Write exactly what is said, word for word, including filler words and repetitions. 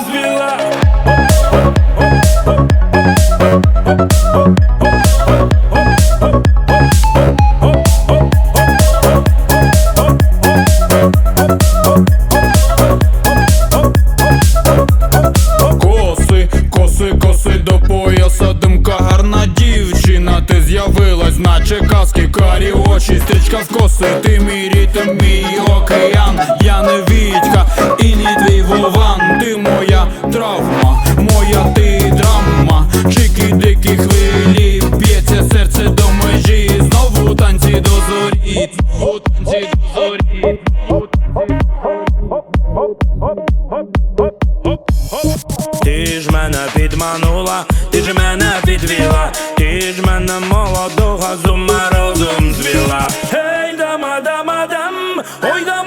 звела. Коси, коси, коси до пояса, димка, гарна дівчина. Ти з'явилась, наче казки, карі очі, стрічка в коси. Ти мій ритм, мій океан. Я не Вітька і не твій Вован. Ти моя травма, моя ти драма. Чики-дики хвилі, б'ється серце до межі. Знову танці до зорі, знову танці до зорі. Ти ж мене підманула, ти ж мене підвела, ти ж мене молодого з ума розум звела. Гей, дама, дама, дам, ой, дама.